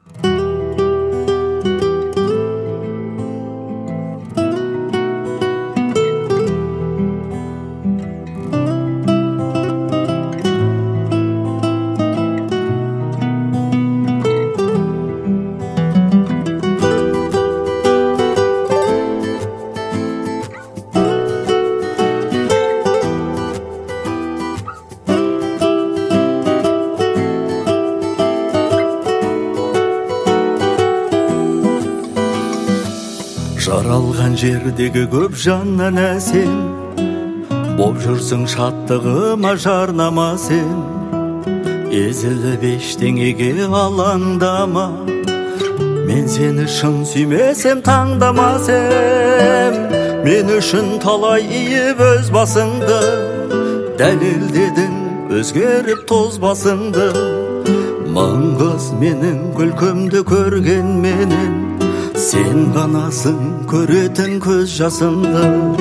Жаралған жердегі көп жаннан әсем, боп жүрсің шаттығыма жарнама сен. Езіліп ештеңеге алаңдама, мен сені шын сүймесем таңдамасем. Мен үшін талай иіп өз басыңды, дәлелдедің өзгеріп тоз басыңды. Мың қыз менің күлкімді көрген менен, сен ғанасың көретін көз жасымды.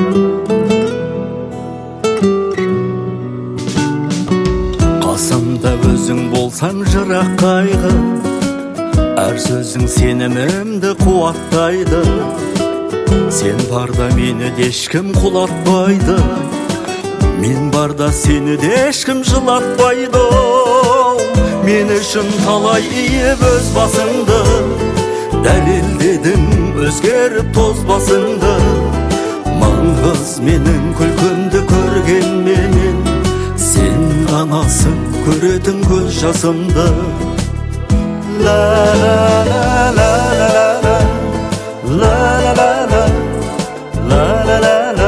Қасымда өзің болсаң жырақ қайғы, әр сөзің сенімімді қуаттайды. Сен барда мені де ешкім құлатпайды, мен барда сені де ешкім жылатпайды. Мен үшін талай иіп өз басыңды, дәлелдедің өзгеріп тоз басыңды. Мың қыз менің күлкімді көрген менен, сен ғанасың көретін көз жасымды. Ла ла ла ла ла ла ла ла ла ла ла ла ла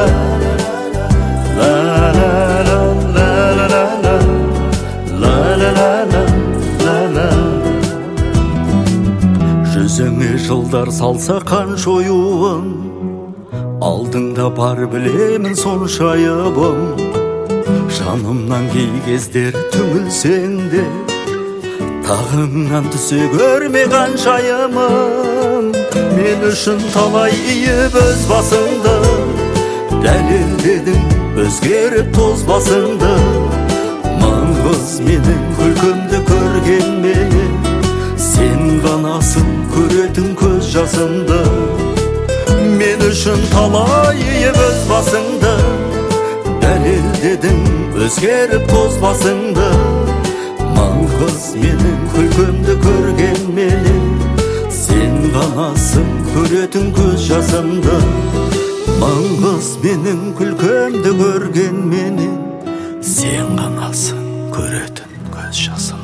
жүзіңе жылдар салса қан шоюым, алдыңда бар білемін сонша айыбым. Жанымнан кей кездер түңілсең де, тағыңнан түсе көрме қаншайымым. Мен үшін талай иіп өз басыңды, дәлелдедің өзгеріп тоз басыңды. Мың қыз менің күлкімді көрген менен, сен ғанасың көретін көз жасымды. Мен үшін талай иіп өз басыңды, дәлелдедің өзгеріп тоз басыңды. Мың қыз менің күлкімді көрген менен, сен ғанасың көретін көз жасымды. Мың қыз менің күлкімді көрген менен, сен ғанасың көретін көз жасымды.